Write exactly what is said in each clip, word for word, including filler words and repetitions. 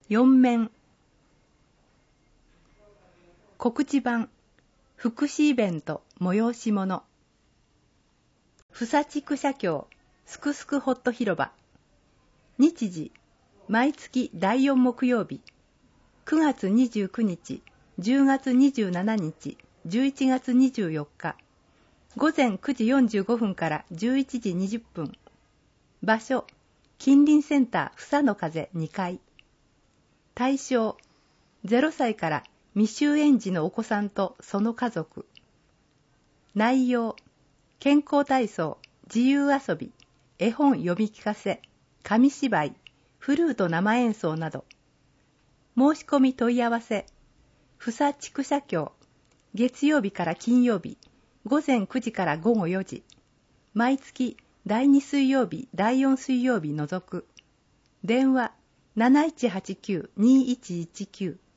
よん面告知版福祉イベント催し物ふさ地区社協すくすくホット広場日時毎月だいよん木曜日くがつにじゅうくにちじゅうがつにじゅうしちにちじゅういちがつにじゅうよっかごぜんくじよんじゅうごふんからじゅういちじにじゅっぷん場所近隣センターふさの風にかい対象ゼロさいから未就園児のお子さんとその家族内容健康体操自由遊び絵本読み聞かせ紙芝居フルート生演奏など申し込み問い合わせふさ地区社協月曜日から金曜日ごぜんくじからごごよじ毎月だいに水曜日だいよん水曜日除く電話 なないちはちきゅう にいちいちきゅう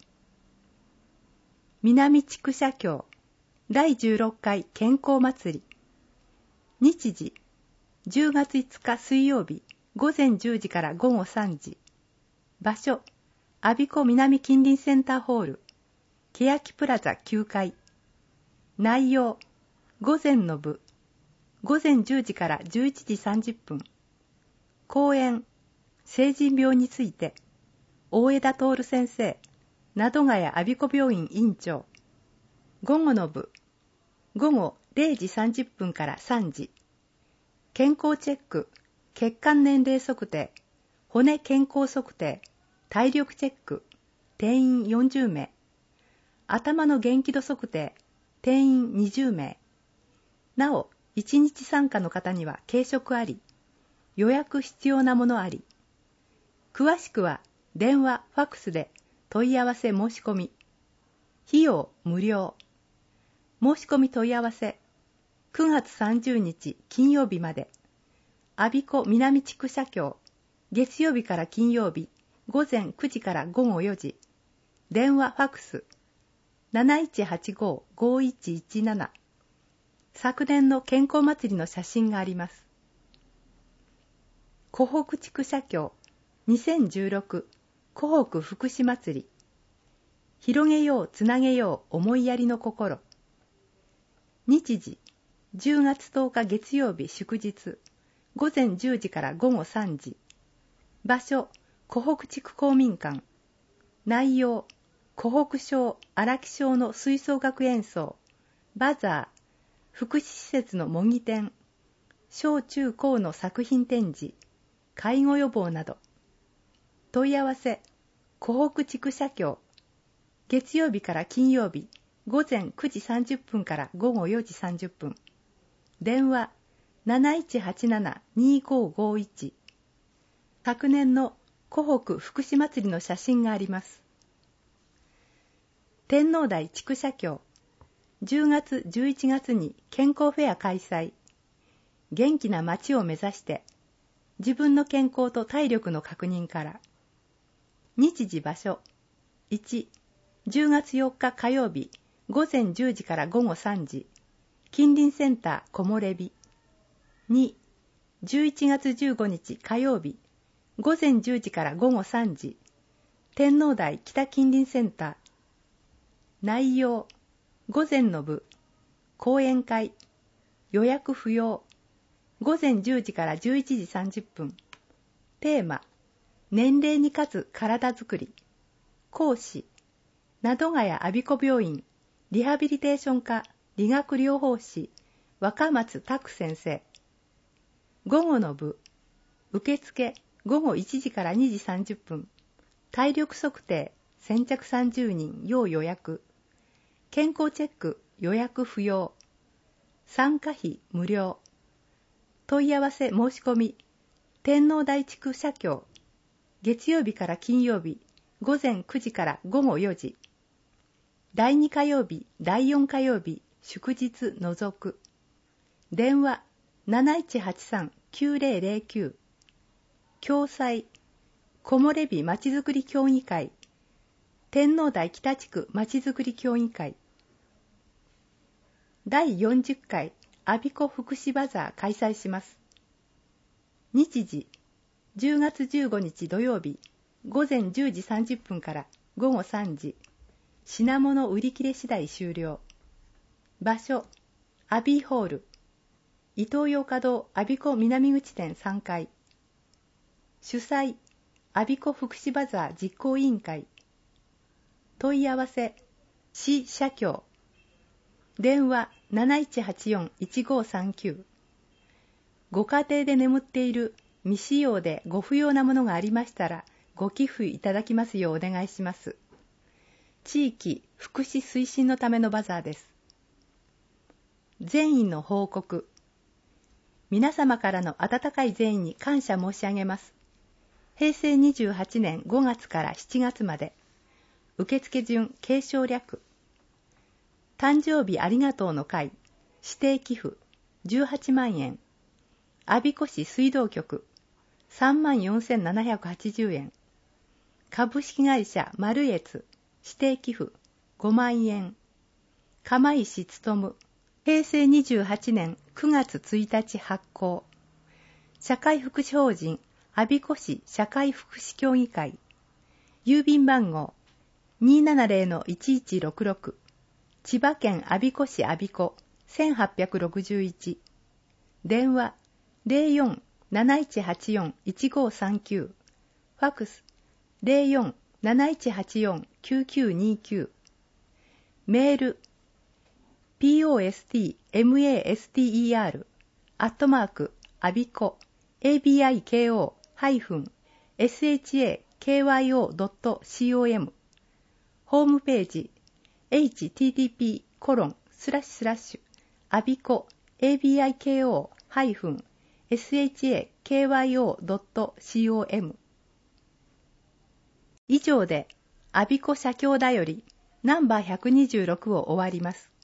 南地区社協だいじゅうろっかい健康祭り日時じゅうがついつか水曜日ごぜんじゅうじからごごさんじ場所我孫子南近隣センターホール欅プラザきゅうかい内容午前の部ごぜんじゅうじからじゅういちじさんじゅっぷん講演成人病について大枝徹先生名戸ヶ谷我孫子病院院長午後の部午後れいじさんじゅっぷんからさんじ健康チェック血管年齢測定骨健康測定体力チェック定員よんじゅうめい頭の元気度測定定員にじゅうめいなおいちにち参加の方には軽食あり予約必要なものあり詳しくは電話ファックスで問い合わせ申し込み費用無料申し込み問い合わせくがつさんじゅうにち金曜日まで我孫子南地区社協月曜日から金曜日ごぜんくじからごごよじ電話ファックス なないちはちご ごいちいちなな 昨年の健康祭りの写真があります湖北地区社協にせんじゅうろく湖北福祉祭り広げようつなげよう思いやりの心日時じゅうがつとおか月曜日祝日ごぜんじゅうじからごごさんじ場所湖北地区公民館内容湖北省荒木小の吹奏楽演奏バザー福祉施設の模擬店小中高の作品展示介護予防など問い合わせ湖北地区社協月曜日から金曜日ごぜんくじさんじゅっぷんからごごよじさんじゅっぷん電話 なないちはちなな にごごいち 昨年の湖北福祉祭りの写真があります天皇台地区社協じゅうがつじゅういちがつに健康フェア開催元気な街を目指して自分の健康と体力の確認から日時場所いち、じゅうがつよっか火曜日ごぜんじゅうじからごごさんじ近隣センター木漏れ日に、じゅういちがつじゅうごにち火曜日ごぜんじゅうじからごごさんじ天皇台北近隣センター内容午前の部講演会予約不要ごぜんじゅうじからじゅういちじさんじゅっぷんテーマ年齢に勝つ体づくり講師名戸ヶ谷我孫子病院リハビリテーション科理学療法士若松拓先生午後の部受付ごごいちじからにじさんじゅっぷん体力測定先着さんじゅうにん要予約健康チェック予約不要参加費無料問い合わせ申し込み天皇台地区社協月曜日から金曜日ごぜんくじからごごよじだいに火曜日だいよん火曜日祝日除く電話 なないちはちさん きゅうぜろぜろきゅう 共催木漏れ日まちづくり協議会天皇台北地区まちづくり協議会だいよんじゅっかい我孫子福祉バザー開催します日時じゅうがつじゅうごにち土曜日午前じゅうじさんじゅっぷんから午後さんじ、品物売り切れ次第終了。場所、アビーホール、イトーヨーカドー我孫子南口店さんがい。主催、我孫子福祉バザー実行委員会。問い合わせ、市社協。電話 なないちはちよんいちごさんきゅう。ご家庭で眠っている未使用でご不要なものがありましたら、ご寄付いただきますようお願いします。地域福祉推進のためのバザーです。善意の報告。皆様からの温かい善意に感謝申し上げます。へいせいにじゅうはちねんごがつからしちがつまで。受付順継承略。誕生日ありがとうの会、指定寄付じゅうはちまんえん。我孫子市水道局さんまんよんせんななひゃくはちじゅうえん。株式会社マルエツ指定寄付ごまんえん。釜石勉、へいせいにじゅうはちねんくがつついたち発行。社会福祉法人我孫子市社会福祉協議会。郵便番号 にーななぜろのいちいちろくろく。千葉県我孫子市我孫子せんはっぴゃくろくじゅういち。電話 ゼロよん なないちはちよん いちごさんきゅう。ファックス ゼロよん なないちはちよん きゅうきゅうにきゅう。メール ポストマスター アットマークアビコ エービーアイケーオー エスエイチエーケーワイオー ドット コム。 ホームページ エイチティーティーピーコロンスラッシュスラッシュアビコ エービーアイケーオー エスエイチエーケーワイオー ドット コム。 以上で我孫子社協だよりナンバーひゃくにじゅうろくを終わります。